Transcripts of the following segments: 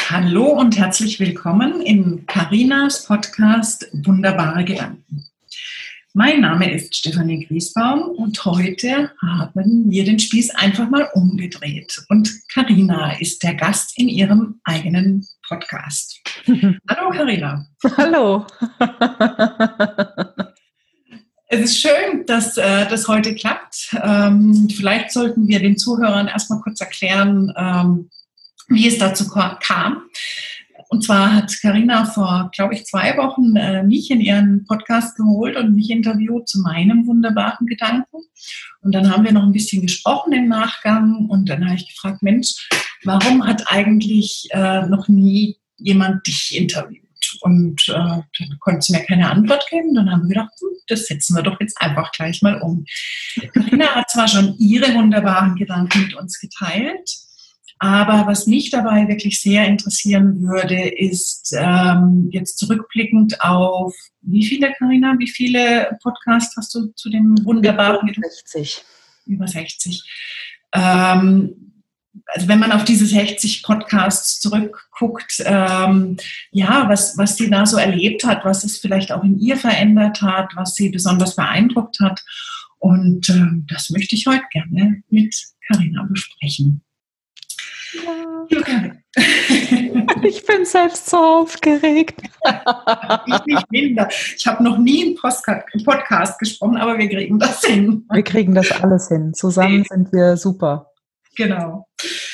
Hallo und herzlich willkommen in Carinas Podcast Wunderbare Gedanken. Mein Name ist Stefanie Griesbaum und heute haben wir den Spieß einfach mal umgedreht. Und Carina ist der Gast in ihrem eigenen Podcast. Hallo Carina. Hallo. Es ist schön, dass das heute klappt. Vielleicht sollten wir den Zuhörern erstmal kurz erklären, wie es dazu kam. Und zwar hat Carina vor, glaube ich, 2 Wochen mich in ihren Podcast geholt und mich interviewt zu meinem wunderbaren Gedanken. Und dann haben wir noch ein bisschen gesprochen im Nachgang und dann habe ich gefragt, Mensch, warum hat eigentlich noch nie jemand dich interviewt? Und dann konnte sie mir keine Antwort geben. Dann haben wir gedacht, das setzen wir doch jetzt einfach gleich mal um. Carina hat zwar schon ihre wunderbaren Gedanken mit uns geteilt, aber was mich dabei wirklich sehr interessieren würde, ist jetzt zurückblickend auf, wie viele, Carina, wie viele Podcasts hast du zu dem wunderbaren? Über 60. Über 60. Also wenn man auf diese 60 Podcasts zurückguckt, was sie da so erlebt hat, was es vielleicht auch in ihr verändert hat, was sie besonders beeindruckt hat. Und das möchte ich heute gerne mit Carina besprechen. Ja. Ich bin selbst so aufgeregt. Ich nicht minder. Ich habe noch nie einen Podcast gesprochen, aber wir kriegen das hin. Wir kriegen das alles hin. Zusammen sind wir super. Genau.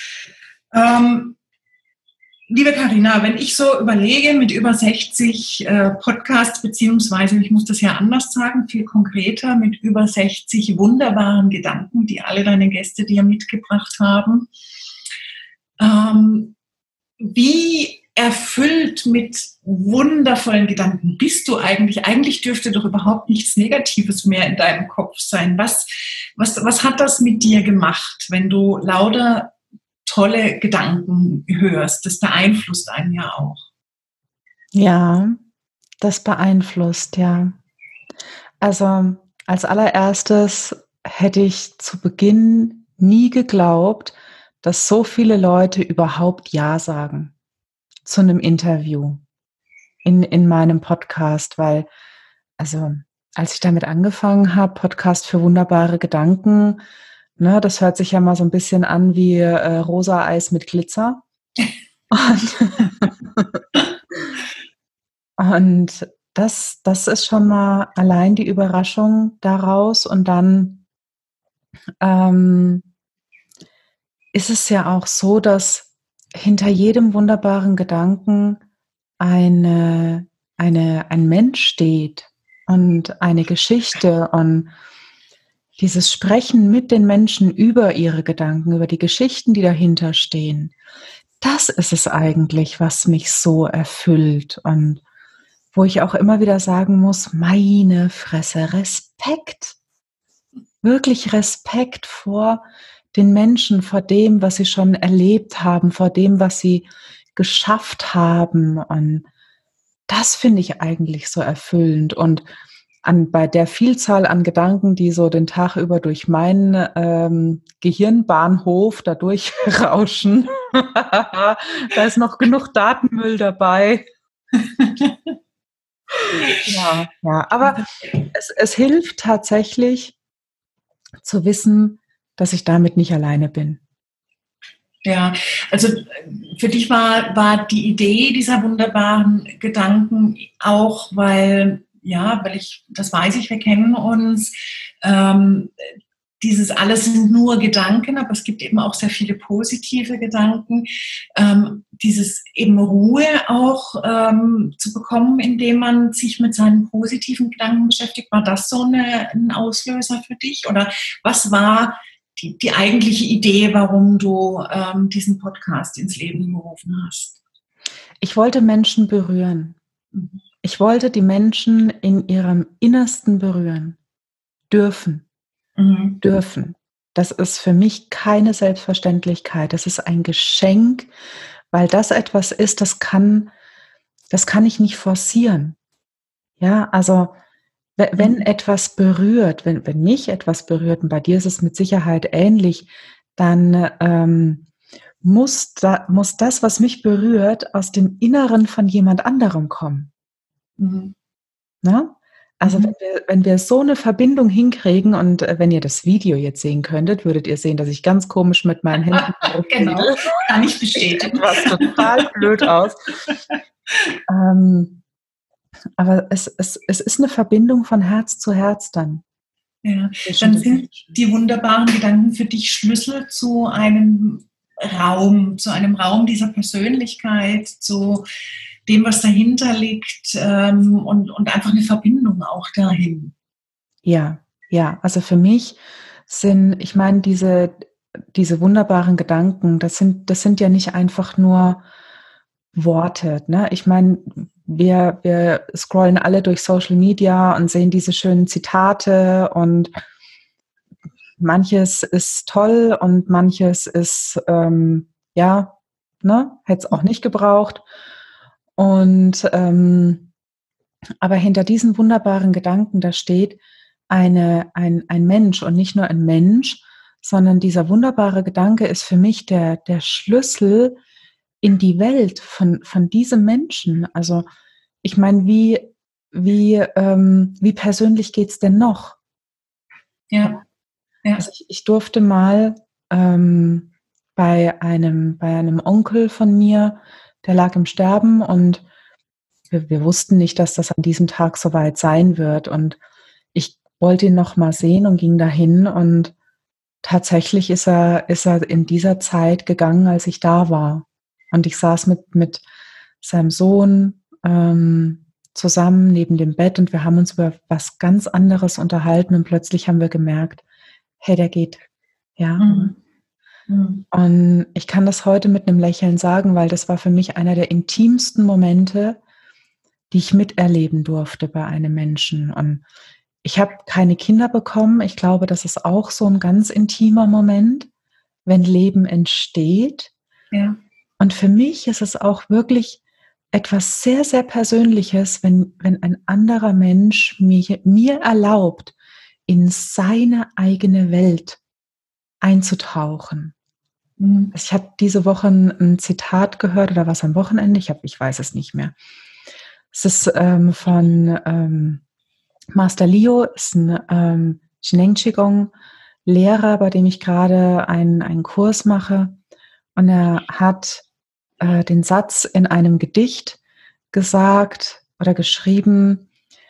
Liebe Carina, wenn ich so überlege mit über 60 Podcasts, beziehungsweise, ich muss das ja anders sagen, viel konkreter, mit über 60 wunderbaren Gedanken, die alle deine Gäste dir mitgebracht haben, wie erfüllt mit wundervollen Gedanken bist du eigentlich? Eigentlich dürfte doch überhaupt nichts Negatives mehr in deinem Kopf sein. Was hat das mit dir gemacht, wenn du lauter tolle Gedanken hörst? Das beeinflusst einen ja auch. Ja, das beeinflusst, ja. Also als allererstes hätte ich zu Beginn nie geglaubt, dass so viele Leute überhaupt Ja sagen zu einem Interview in meinem Podcast, weil, also als ich damit angefangen habe, Podcast für wunderbare Gedanken, ne, das hört sich ja mal so ein bisschen an wie rosa Eis mit Glitzer. Und das ist schon mal allein die Überraschung daraus. Und dann ist es ja auch so, dass hinter jedem wunderbaren Gedanken ein Mensch steht und eine Geschichte und dieses Sprechen mit den Menschen über ihre Gedanken, über die Geschichten, die dahinter stehen, das ist es eigentlich, was mich so erfüllt und wo ich auch immer wieder sagen muss, meine Fresse, Respekt, wirklich Respekt vor den Menschen, vor dem, was sie schon erlebt haben, vor dem, was sie geschafft haben. Und das finde ich eigentlich so erfüllend. Und bei der Vielzahl an Gedanken, die so den Tag über durch meinen Gehirnbahnhof da durchrauschen, da ist noch genug Datenmüll dabei. Ja, aber es hilft tatsächlich zu wissen, dass ich damit nicht alleine bin. Ja, also für dich war die Idee dieser wunderbaren Gedanken auch, weil das weiß ich, wir kennen uns, dieses alles sind nur Gedanken, aber es gibt eben auch sehr viele positive Gedanken, dieses eben Ruhe auch zu bekommen, indem man sich mit seinen positiven Gedanken beschäftigt. War das so ein Auslöser für dich? Oder was war die eigentliche Idee, warum du diesen Podcast ins Leben gerufen hast? Ich wollte Menschen berühren. Ich wollte die Menschen in ihrem Innersten berühren. Dürfen. Das ist für mich keine Selbstverständlichkeit. Das ist ein Geschenk, weil das etwas ist, das kann ich nicht forcieren. Ja, also wenn etwas berührt, wenn mich etwas berührt, und bei dir ist es mit Sicherheit ähnlich, dann muss das, was mich berührt, aus dem Inneren von jemand anderem kommen. Mhm. Na? Also wenn wir so eine Verbindung hinkriegen und wenn ihr das Video jetzt sehen könntet, würdet ihr sehen, dass ich ganz komisch mit meinen Händen genau, kann ich bestätigen. Etwas total blöd aus. Aber es ist eine Verbindung von Herz zu Herz dann. Ja, dann sind die wunderbaren Gedanken für dich Schlüssel zu einem Raum dieser Persönlichkeit, zu dem, was dahinter liegt, und einfach eine Verbindung auch dahin. Ja, also für mich ich meine, diese wunderbaren Gedanken, das sind ja nicht einfach nur Worte, ne? Ich meine, wir scrollen alle durch Social Media und sehen diese schönen Zitate und manches ist toll und manches ist, hätte es auch nicht gebraucht. Und aber hinter diesen wunderbaren Gedanken, da steht ein Mensch und nicht nur ein Mensch, sondern dieser wunderbare Gedanke ist für mich der Schlüssel in die Welt von diesem Menschen. Also ich meine, wie persönlich geht's denn noch? Ja. Also ich durfte mal bei einem Onkel von mir, der lag im Sterben und wir wussten nicht, dass das an diesem Tag soweit sein wird. Und ich wollte ihn noch mal sehen und ging dahin. Und tatsächlich ist er in dieser Zeit gegangen, als ich da war. Und ich saß mit seinem Sohn zusammen neben dem Bett und wir haben uns über was ganz anderes unterhalten. Und plötzlich haben wir gemerkt, hey, der geht. Ja. Und ich kann das heute mit einem Lächeln sagen, weil das war für mich einer der intimsten Momente, die ich miterleben durfte bei einem Menschen. Und ich habe keine Kinder bekommen. Ich glaube, das ist auch so ein ganz intimer Moment, wenn Leben entsteht. Ja. Und für mich ist es auch wirklich etwas sehr, sehr Persönliches, wenn ein anderer Mensch mir erlaubt, in seine eigene Welt einzutauchen. Also ich habe diese Woche ein Zitat gehört, oder was am Wochenende? Ich weiß es nicht mehr. Es ist von Master Leo, ist ein Shineng Qigong Lehrer, bei dem ich gerade einen Kurs mache. Und er hat den Satz in einem Gedicht gesagt oder geschrieben,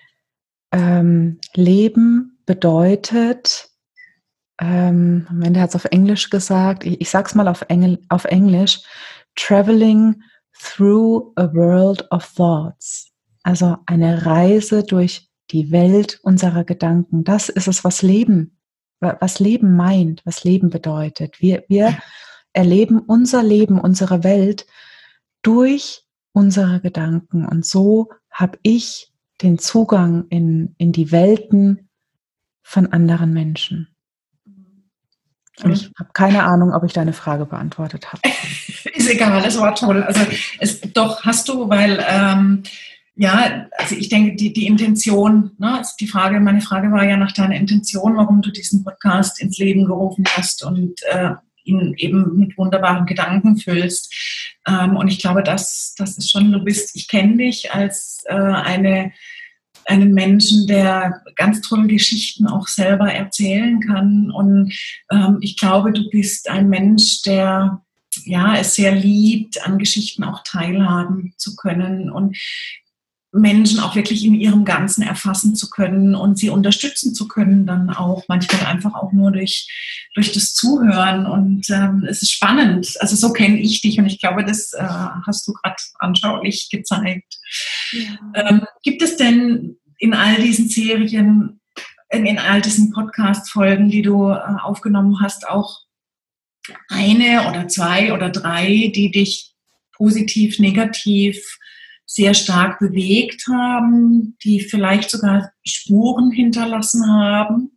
Leben bedeutet, am Ende hat es auf Englisch gesagt, ich sag's mal auf Englisch, traveling through a world of thoughts. Also eine Reise durch die Welt unserer Gedanken. Das ist es, was Leben meint, was Leben bedeutet. Wir erleben unser Leben, unsere Welt durch unsere Gedanken. Und so habe ich den Zugang in die Welten von anderen Menschen. Und ich habe keine Ahnung, ob ich deine Frage beantwortet habe. Ist egal, das war toll. Also doch hast du, weil also ich denke, die Intention, ne, also meine Frage war ja nach deiner Intention, warum du diesen Podcast ins Leben gerufen hast und ihn eben mit wunderbaren Gedanken füllst. Und ich glaube, das ist schon, ich kenne dich als einen Menschen, der ganz tolle Geschichten auch selber erzählen kann. Und ich glaube, du bist ein Mensch, der es sehr liebt, an Geschichten auch teilhaben zu können und Menschen auch wirklich in ihrem Ganzen erfassen zu können und sie unterstützen zu können, dann auch manchmal einfach auch nur durch das Zuhören. Und es ist spannend. Also so kenne ich dich und ich glaube, das hast du gerade anschaulich gezeigt. Ja. Gibt es denn in all diesen Serien, in all diesen Podcast-Folgen, die du aufgenommen hast, auch eine oder zwei oder drei, die dich positiv, negativ sehr stark bewegt haben, die vielleicht sogar Spuren hinterlassen haben?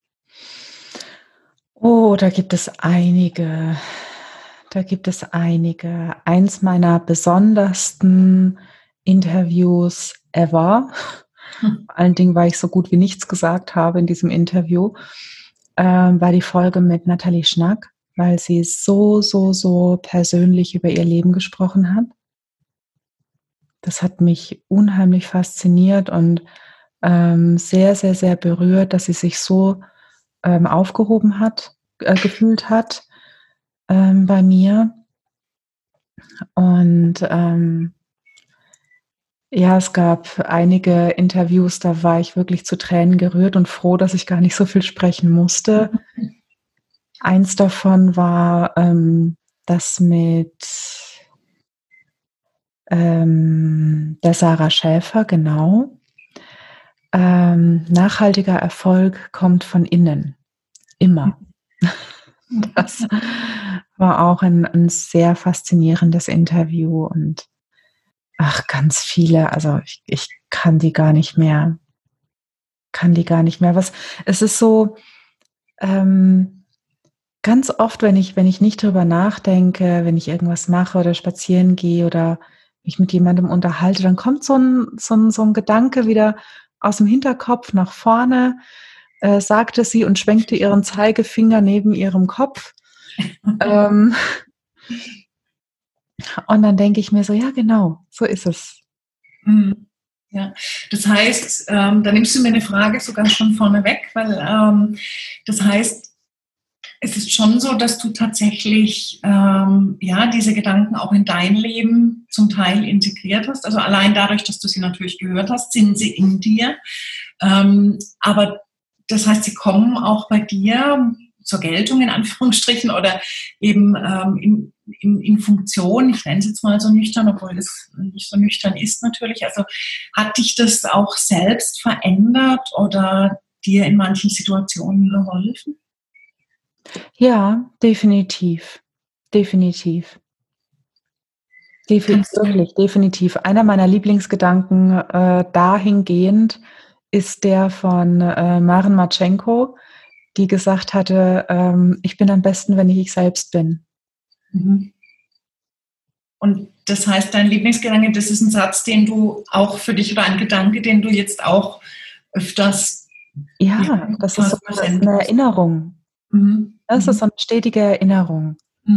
Oh, da gibt es einige. Eins meiner besondersten Interviews ever, vor allen Dingen, weil ich so gut wie nichts gesagt habe in diesem Interview, war die Folge mit Nathalie Schnack. weil sie so persönlich über ihr Leben gesprochen hat. Das hat mich unheimlich fasziniert und sehr berührt, dass sie sich so aufgehoben hat, gefühlt hat bei mir. Und ja, es gab einige Interviews, da war ich wirklich zu Tränen gerührt und froh, dass ich gar nicht so viel sprechen musste. Eins davon war das mit der Sarah Schäfer, genau. Nachhaltiger Erfolg kommt von innen. Immer. Das war auch ein sehr faszinierendes Interview und ganz viele, also ich kann die gar nicht mehr. Es ist so, ganz oft, wenn ich nicht drüber nachdenke, wenn ich irgendwas mache oder spazieren gehe oder mich mit jemandem unterhalte, dann kommt so ein Gedanke wieder aus dem Hinterkopf nach vorne, sagte sie und schwenkte ihren Zeigefinger neben ihrem Kopf. Und dann denke ich mir so, ja genau, so ist es. Ja, das heißt, da nimmst du mir eine Frage sogar schon vorne weg, weil das heißt, es ist schon so, dass du tatsächlich diese Gedanken auch in dein Leben zum Teil integriert hast. Also allein dadurch, dass du sie natürlich gehört hast, sind sie in dir. Aber das heißt, sie kommen auch bei dir zur Geltung in Anführungsstrichen oder eben in Funktion. Ich nenne es jetzt mal so nüchtern, obwohl es nicht so nüchtern ist natürlich. Also hat dich das auch selbst verändert oder dir in manchen Situationen geholfen? Ja, definitiv. Definitiv. Definitiv. Einer meiner Lieblingsgedanken dahingehend ist der von Maren Matschenko, die gesagt hatte, ich bin am besten, wenn ich selbst bin. Mhm. Und das heißt, dein Lieblingsgedanke, das ist ein Satz, den du auch für dich oder ein Gedanke, den du jetzt auch öfters... Ja, das ist so eine Erinnerung. Das ist so eine stetige Erinnerung.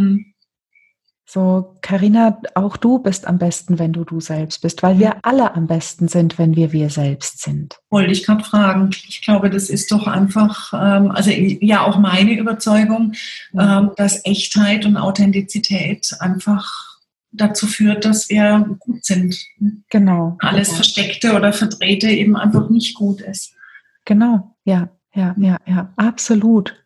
So, Carina, auch du bist am besten, wenn du selbst bist, weil wir alle am besten sind, wenn wir selbst sind. Wollte ich gerade fragen. Ich glaube, das ist doch einfach, auch meine Überzeugung, dass Echtheit und Authentizität einfach dazu führt, dass wir gut sind. Genau. Alles Versteckte oder Verdrehte eben einfach nicht gut ist. Genau, ja, absolut.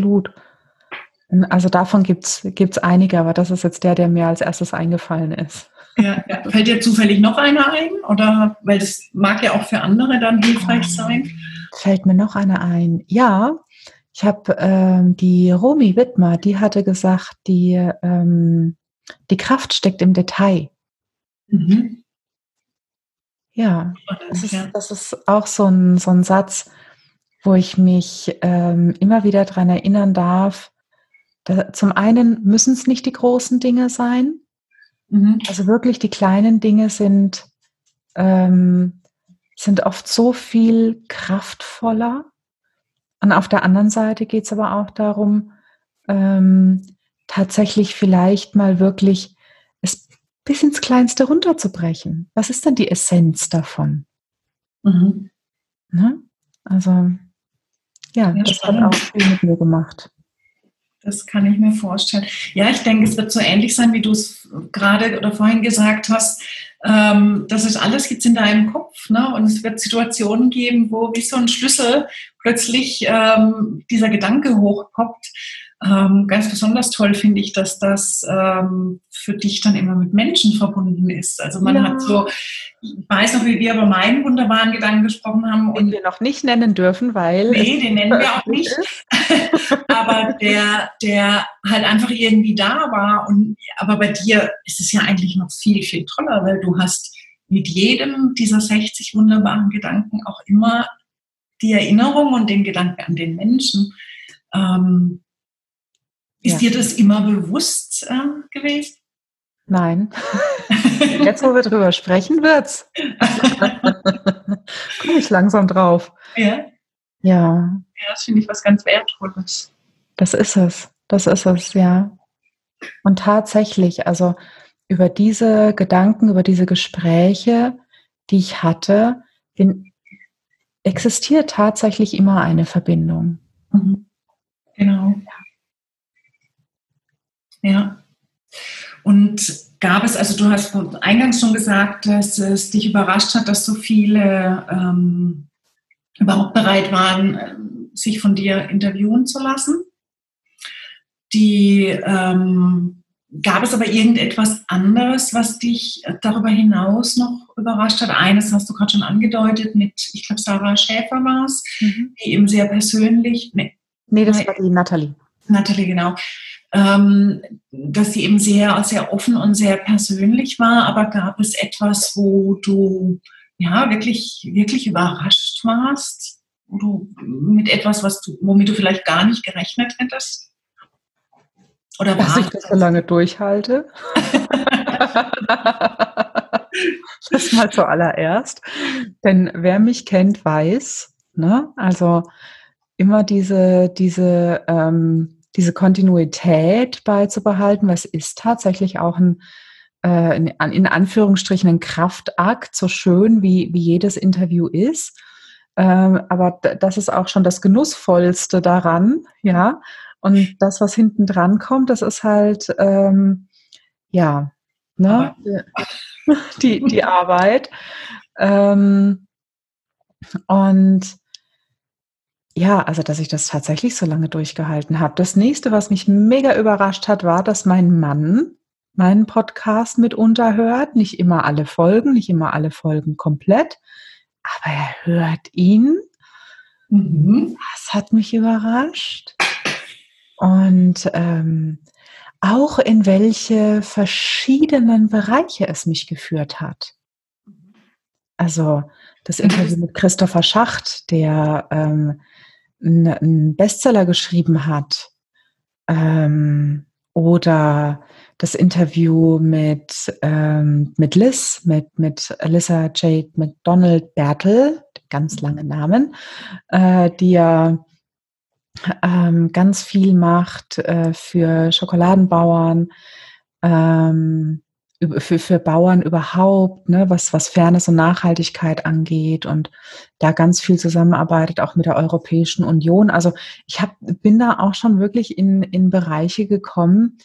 Also davon gibt's einige, aber das ist jetzt der mir als erstes eingefallen ist. Ja. Fällt dir zufällig noch einer ein? Oder, weil das mag ja auch für andere dann hilfreich sein. Fällt mir noch einer ein? Ja, ich habe die Romy Widmer, die hatte gesagt, die Kraft steckt im Detail. Mhm. Ja, das ist auch so ein Satz, wo ich mich immer wieder daran erinnern darf. Zum einen müssen es nicht die großen Dinge sein. Also wirklich die kleinen Dinge sind oft so viel kraftvoller. Und auf der anderen Seite geht es aber auch darum, tatsächlich vielleicht mal wirklich es bis ins Kleinste runterzubrechen. Was ist denn die Essenz davon? Ne? Also ja, das hat auch viel mit mir gemacht. Das kann ich mir vorstellen. Ja, ich denke, es wird so ähnlich sein, wie du es gerade oder vorhin gesagt hast. Das ist alles gibt es in deinem Kopf, ne? Und es wird Situationen geben, wo wie so ein Schlüssel plötzlich dieser Gedanke hochpoppt. Ganz besonders toll finde ich, dass das für dich dann immer mit Menschen verbunden ist. Also man hat so, ich weiß noch, wie wir über meinen wunderbaren Gedanken gesprochen haben. Den wir noch nicht nennen dürfen, weil... Nee, den nennen wir auch nicht. Aber der halt einfach irgendwie da war. Aber bei dir ist es ja eigentlich noch viel, viel toller, weil du hast mit jedem dieser 60 wunderbaren Gedanken auch immer die Erinnerung und den Gedanken an den Menschen. Ist dir das immer bewusst gewesen? Nein. Jetzt, wo wir drüber sprechen, wird's. Komme ich langsam drauf. Ja? Ja. Ja, das finde ich was ganz Wertvolles. Das ist es. das ist es, ja. Und tatsächlich, also über diese Gedanken, über diese Gespräche, die ich hatte, existiert tatsächlich immer eine Verbindung. Mhm. Genau. Ja. Und gab es, also du hast eingangs schon gesagt, dass es dich überrascht hat, dass so viele überhaupt bereit waren, sich von dir interviewen zu lassen. Gab es aber irgendetwas anderes, was dich darüber hinaus noch überrascht hat? Eines hast du gerade schon angedeutet mit, ich glaube, Sarah Schäfer war es, die eben sehr persönlich. Nee, das war die Nathalie. Nathalie, genau. Dass sie eben sehr, sehr offen und sehr persönlich war, aber gab es etwas, wo du ja wirklich, wirklich überrascht warst? Wo du mit etwas, womit du vielleicht gar nicht gerechnet hättest? Oder dass ich das so lange durchhalte. Das mal zuallererst. Denn wer mich kennt, weiß, ne? Also immer diese Kontinuität beizubehalten, was ist tatsächlich auch in Anführungsstrichen ein Kraftakt, so schön wie jedes Interview ist. Aber das ist auch schon das Genussvollste daran, ja. Und das, was hinten dran kommt, das ist halt, ja, ne, die Arbeit. Und ja, also, dass ich das tatsächlich so lange durchgehalten habe. Das nächste, was mich mega überrascht hat, war, dass mein Mann meinen Podcast mitunter hört. Nicht immer alle Folgen komplett, aber er hört ihn. Das hat mich überrascht. Und auch in welche verschiedenen Bereiche es mich geführt hat. Also das Interview mit Christopher Schacht, der einen Bestseller geschrieben hat, oder das Interview mit Liz, mit Alyssa Jade McDonald Bertel, ganz lange Namen, die ja ganz viel macht für Schokoladenbauern, für Bauern überhaupt, ne, was Fairness und Nachhaltigkeit angeht und da ganz viel zusammenarbeitet, auch mit der Europäischen Union. Also ich bin da auch schon wirklich in Bereiche gekommen,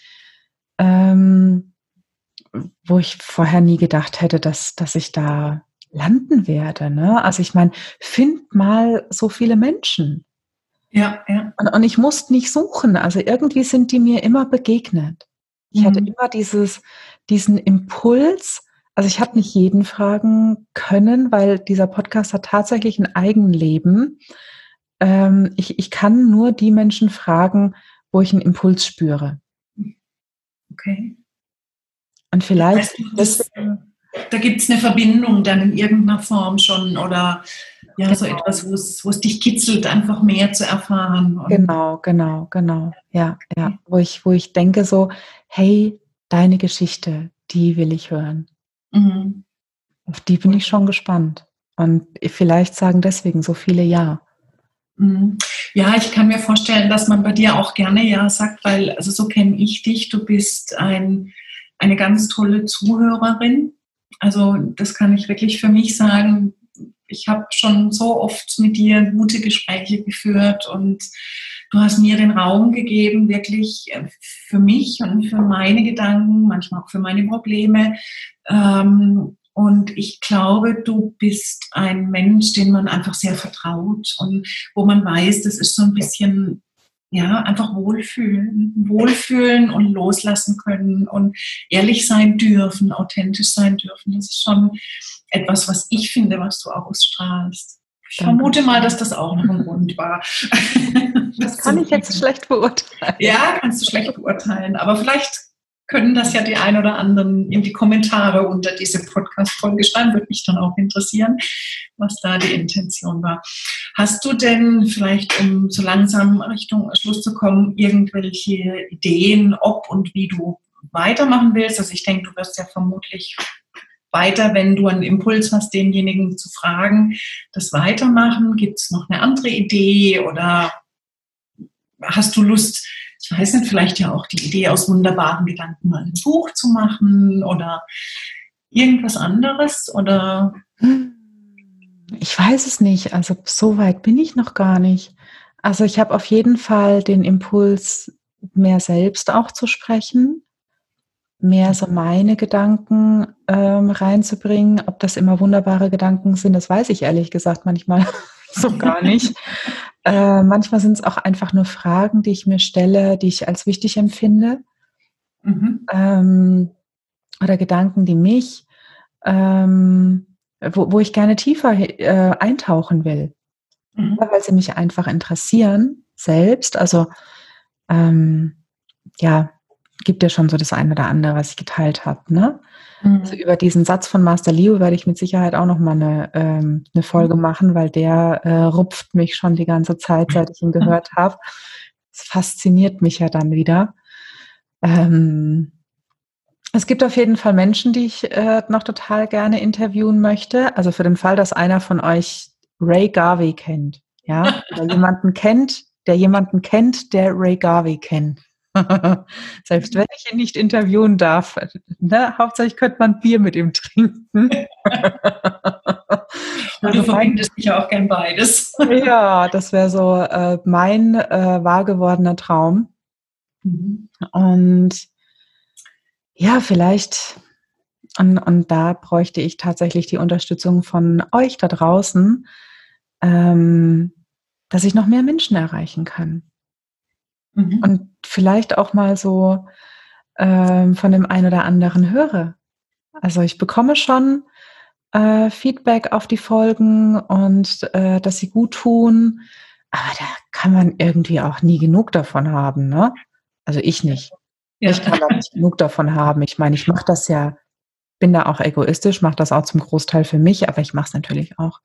wo ich vorher nie gedacht hätte, dass ich da landen werde. Ne? Also ich meine, find mal so viele Menschen. Ja, ja. Und ich musste nicht suchen. Also irgendwie sind die mir immer begegnet. Ich hatte immer diesen Impuls. Also ich habe nicht jeden fragen können, weil dieser Podcast hat tatsächlich ein Eigenleben. Ich kann nur die Menschen fragen, wo ich einen Impuls spüre. Okay. Und vielleicht da gibt es eine Verbindung dann in irgendeiner Form schon oder ja, genau. So etwas, wo es dich kitzelt, einfach mehr zu erfahren. Und genau. Ja. Wo ich denke so, hey, deine Geschichte, die will ich hören. Auf die bin ich schon gespannt. Und vielleicht sagen deswegen so viele Ja. Ja, ich kann mir vorstellen, dass man bei dir auch gerne Ja sagt, weil, also so kenne ich dich, du bist eine ganz tolle Zuhörerin. Also das kann ich wirklich für mich sagen. Ich habe schon so oft mit dir gute Gespräche geführt und du hast mir den Raum gegeben, wirklich für mich und für meine Gedanken, manchmal auch für meine Probleme. Und ich glaube, du bist ein Mensch, den man einfach sehr vertraut und wo man weiß, das ist so ein bisschen, ja, einfach wohlfühlen und loslassen können und ehrlich sein dürfen, authentisch sein dürfen. Das ist schon etwas, was ich finde, was du ausstrahlst. Ich vermute mal, dass das auch noch ein Grund war. Das kann ich jetzt schlecht beurteilen. Ja, kannst du schlecht beurteilen. Aber vielleicht können das ja die ein oder anderen in die Kommentare unter diese Podcast-Folge schreiben. Würde mich dann auch interessieren, was da die Intention war. Hast du denn vielleicht, um so langsam Richtung Schluss zu kommen, irgendwelche Ideen, ob und wie du weitermachen willst? Also ich denke, du wirst ja vermutlich weiter, wenn du einen Impuls hast, denjenigen zu fragen, das weitermachen. Gibt es noch eine andere Idee oder hast du Lust, ich weiß nicht, vielleicht ja auch die Idee aus wunderbaren Gedanken mal ein Buch zu machen oder irgendwas anderes oder? Ich weiß es nicht. Also so weit bin ich noch gar nicht. Also ich habe auf jeden Fall den Impuls, mehr selbst auch zu sprechen, mehr so meine Gedanken reinzubringen. Ob das immer wunderbare Gedanken sind, das weiß ich ehrlich gesagt manchmal so gar nicht. Manchmal sind es auch einfach nur Fragen, die ich mir stelle, die ich als wichtig empfinde. Oder Gedanken, die mich, wo ich gerne tiefer eintauchen will, weil sie mich einfach interessieren selbst. Also ja, gibt ja schon so das eine oder andere, was ich geteilt habe. Ne? Also über diesen Satz von Master Leo werde ich mit Sicherheit auch noch mal eine Folge machen, weil der rupft mich schon die ganze Zeit, seit ich ihn gehört habe. Es fasziniert mich ja dann wieder. Es gibt auf jeden Fall Menschen, die ich noch total gerne interviewen möchte. Also für den Fall, dass einer von euch Ray Garvey kennt, ja, oder jemanden kennt, der Ray Garvey kennt. Selbst wenn ich ihn nicht interviewen darf, ne, hauptsächlich könnte man Bier mit ihm trinken. Und du verbindest ja auch gern beides. Ja, das wäre so mein wahr gewordener Traum. Und ja, vielleicht, und da bräuchte ich tatsächlich die Unterstützung von euch da draußen, dass ich noch mehr Menschen erreichen kann. Und vielleicht auch mal so von dem einen oder anderen höre. Also ich bekomme schon Feedback auf die Folgen und dass sie gut tun, aber da kann man irgendwie auch nie genug davon haben, ne? Also ich nicht. Ja. Ich kann da nicht genug davon haben. Ich meine, ich mache das ja, bin da auch egoistisch, mache das auch zum Großteil für mich, aber ich mache es natürlich auch.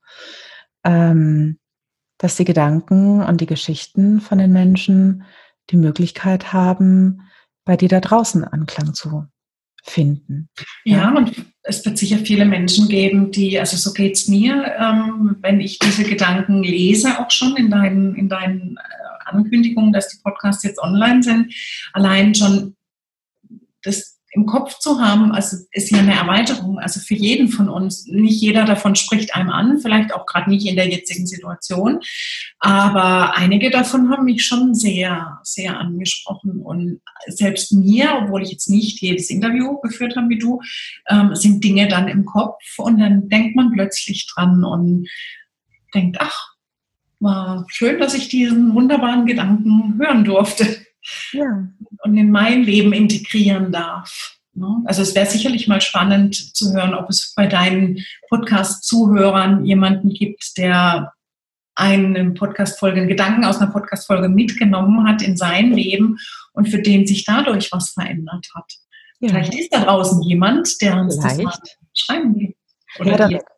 Dass die Gedanken und die Geschichten von den Menschen die Möglichkeit haben, bei dir da draußen Anklang zu finden. Ja, und es wird sicher viele Menschen geben, die, also so geht es mir, wenn ich diese Gedanken lese, auch schon in deinen Ankündigungen, dass die Podcasts jetzt online sind, allein schon das im Kopf zu haben, also ist ja eine Erweiterung, also für jeden von uns. Nicht jeder davon spricht einem an, vielleicht auch gerade nicht in der jetzigen Situation, aber einige davon haben mich schon sehr, sehr angesprochen und selbst mir, obwohl ich jetzt nicht jedes Interview geführt habe wie du, sind Dinge dann im Kopf und dann denkt man plötzlich dran und denkt, ach, war schön, dass ich diesen wunderbaren Gedanken hören durfte. Ja. Und in mein Leben integrieren darf. Also es wäre sicherlich mal spannend zu hören, ob es bei deinen Podcast-Zuhörern jemanden gibt, der einen Gedanken aus einer Podcast-Folge mitgenommen hat in sein Leben und für den sich dadurch was verändert hat. Ja. Vielleicht ist da draußen jemand, der uns das mal schreiben will. Oder ja,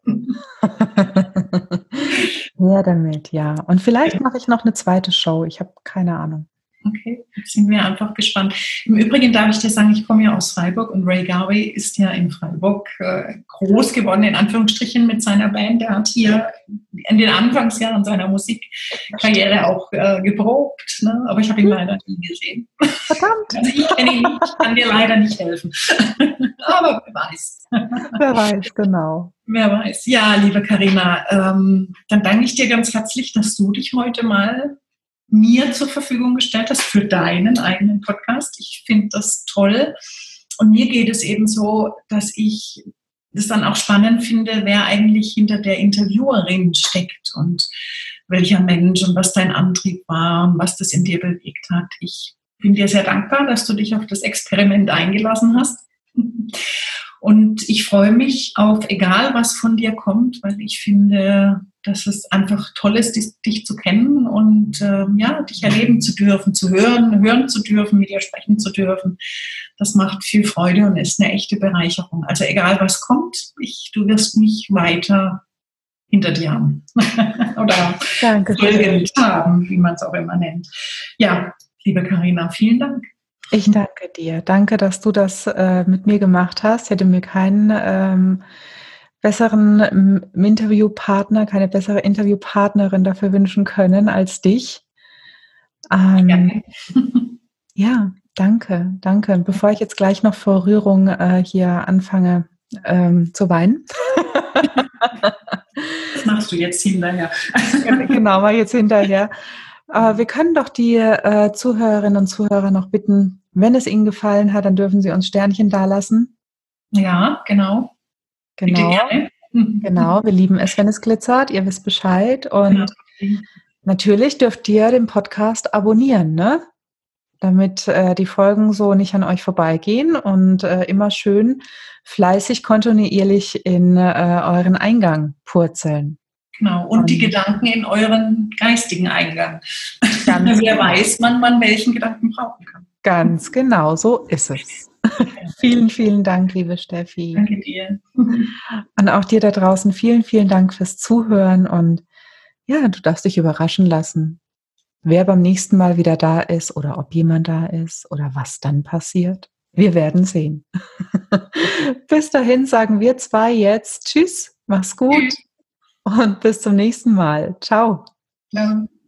ja, damit, ja. Und vielleicht mache ich noch eine zweite Show. Ich habe keine Ahnung. Okay, jetzt sind wir einfach gespannt. Im Übrigen darf ich dir sagen, ich komme ja aus Freiburg und Ray Garvey ist ja in Freiburg groß geworden, in Anführungsstrichen, mit seiner Band. Er hat hier in den Anfangsjahren seiner Musikkarriere auch geprobt, ne? Aber ich habe ihn leider nie gesehen. Verdammt! Also ich kenne ihn nicht, ich kann dir leider nicht helfen. Aber wer weiß. Wer weiß, genau. Wer weiß. Ja, liebe Carina, dann danke ich dir ganz herzlich, dass du dich heute mal mir zur Verfügung gestellt hast für deinen eigenen Podcast. Ich finde das toll. Und mir geht es eben so, dass ich das dann auch spannend finde, wer eigentlich hinter der Interviewerin steckt und welcher Mensch und was dein Antrieb war und was das in dir bewegt hat. Ich bin dir sehr dankbar, dass du dich auf das Experiment eingelassen hast. Und ich freue mich auf egal, was von dir kommt, weil ich finde, dass es einfach toll ist, dich zu kennen und dich erleben zu dürfen, hören zu dürfen, mit dir sprechen zu dürfen. Das macht viel Freude und ist eine echte Bereicherung. Also egal, was kommt, du wirst mich weiter hinter dir haben. Oder folgend haben, wie man es auch immer nennt. Ja, liebe Carina, vielen Dank. Ich danke dir. Danke, dass du das mit mir gemacht hast. Ich hätte mir keinen besseren Interviewpartner, keine bessere Interviewpartnerin dafür wünschen können als dich. Ja, danke, danke. Bevor ich jetzt gleich noch vor Rührung hier anfange zu weinen. Das machst du jetzt hinterher. Genau, mal jetzt hinterher. Wir können doch die Zuhörerinnen und Zuhörer noch bitten, wenn es Ihnen gefallen hat, dann dürfen Sie uns Sternchen dalassen. Ja, genau. Bitte Genau, gerne. genau. Wir lieben es, wenn es glitzert. Ihr wisst Bescheid. Und Ja. natürlich dürft ihr den Podcast abonnieren, ne? Damit die Folgen so nicht an euch vorbeigehen und immer schön fleißig kontinuierlich in euren Eingang purzeln. Genau. Und die Gedanken in euren geistigen Eingang. Wer weiß man welchen Gedanken brauchen kann. Ganz genau, so ist es. Vielen, vielen Dank, liebe Steffi. Danke dir. Und auch dir da draußen vielen, vielen Dank fürs Zuhören. Und ja, du darfst dich überraschen lassen, wer beim nächsten Mal wieder da ist oder ob jemand da ist oder was dann passiert. Wir werden sehen. Bis dahin sagen wir zwei jetzt Tschüss, mach's gut und bis zum nächsten Mal. Ciao. Ja.